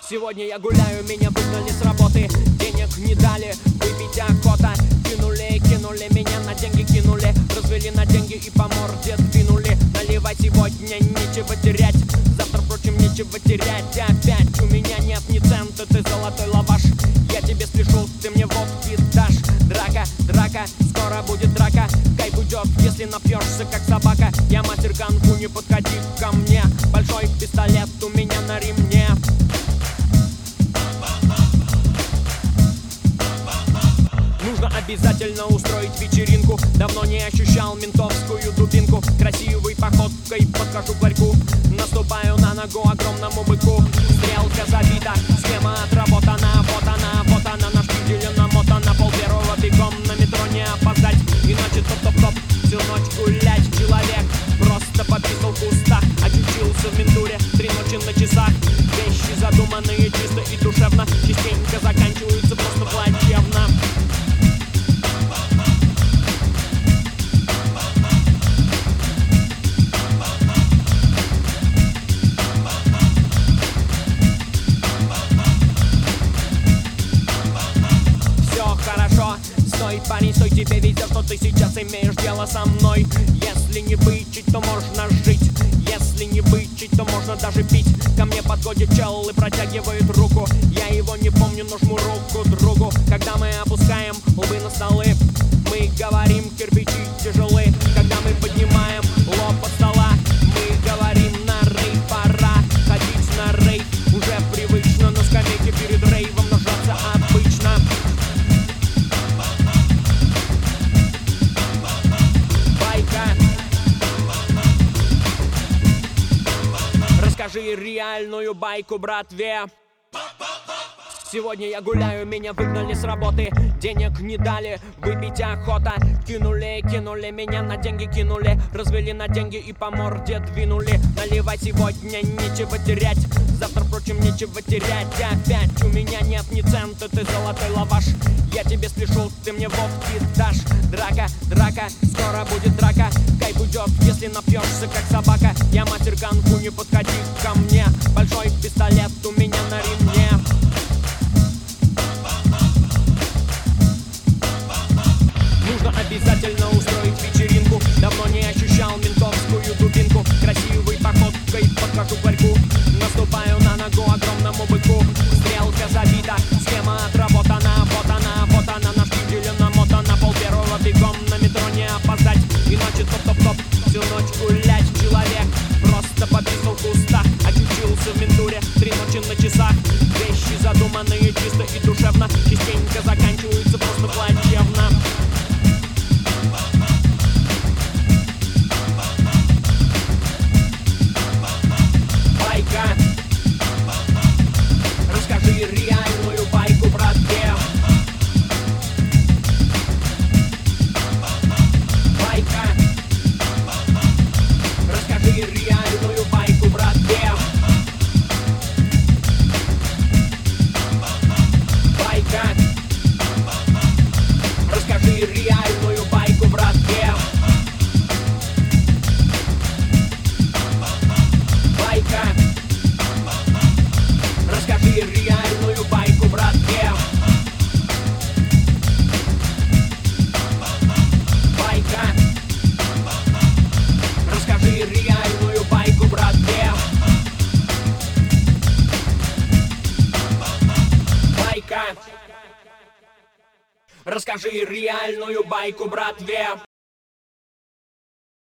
Сегодня я гуляю, меня выгнали с работы, денег не дали, выпить охота. Кинули меня на деньги, кинули, развели на деньги и по морде двинули. Наливай, сегодня нечего терять, завтра, впрочем, нечего терять. Опять у меня нет ни цента, ты золотой лаваш. Я тебе спешу, ты мне водки дашь. Драка, скоро будет драка. Кайф уйдет, если напьешься, как собака. Я мастер кунг-фу, не подходи ко мне. Большой пистолет у меня на ремне. Нужно обязательно устроить вечеринку. Давно не ощущал ментовскую дубинку. Красивой походкой подхожу к ларьку. Наступаю на ногу огромному быку. Стрелка забита, схема отработана. Вот она, на шпиделе намотана. Пол-первого бегом на метро не опоздать. Иначе топ-топ-топ, всю ночь гулять. Человек просто пописал в кустах. Очутился в ментуре, 3 ночи на часах. Вещи задуманные чисто и душевно. Частенько заканчиваются просто плачевно. Стой, парень, стой, тебе везет, что ты сейчас имеешь дело со мной. Если не вычить, то можно жить. Если не вычить, то можно даже пить. Ко мне подходит чел и протягивает руку. Я его не помню, но жму руку другу. Когда мы опускаем лбы на столы, мы говорим, кирпичи тяжелы. Когда мы поднимаем лоб от стола, мы говорим, на рейв пора. Ходить на рейв уже привычно. На скамейке перед рейвом нажаться обычно. Расскажи реальную байку братве. Сегодня я гуляю, меня выгнали с работы, денег не дали, выпить охота. Кинули меня на деньги, кинули, развели на деньги и по морде двинули. Наливай, сегодня нечего терять, завтра, впрочем, нечего терять. Опять у меня нет ни цента, ты золотой лаваш. Я тебе спешу, ты мне водки дашь. Драка, скоро будет драка. Кайф уйдет, если напьешься, как собака. Я мастер кунг-фу, не подходи ко мне. Большой пистолет у меня на ремне. Нужно обязательно устроить вечеринку. Давно не ощущал ментовскую дубинку. Красивой походкой подхожу к ларьку. Наступаю на ногу огромному быку. Стрелка забита, схема отработана. Вот она, на шпиделе намотана. Пол-первого бегом на метро не опоздать. Иначе топ-топ-топ, всю ночь гулять. Человек просто пописал в кустах. Очутился в ментуре, 3 ночи на часах. Вещи задуманные чисто и душевно. Частенько заканчиваются просто плачевно. Расскажи реальную байку братве. Байка. Расскажи реальную байку братве. Байка. Расскажи реальную байку братве. Байка. Расскажи реальную байку братве. Байка. Расскажи реальную байку братве. Байка. Расскажи реальную байку братве.